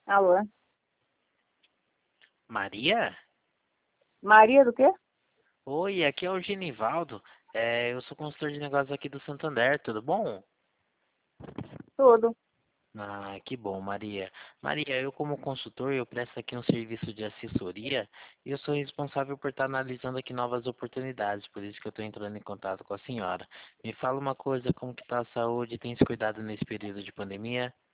Alô? Maria? Maria do quê? Oi, aqui é o Genivaldo. Eu sou consultor de negócios aqui do Santander, tudo bom? Tudo. Ah, que bom, Maria. Maria, eu como consultor, eu presto aqui um serviço de assessoria e eu sou responsável por estar analisando aqui novas oportunidades, por isso que eu estou entrando em contato com a senhora. Me fala uma coisa, como que está a saúde? Tem se cuidado nesse período de pandemia?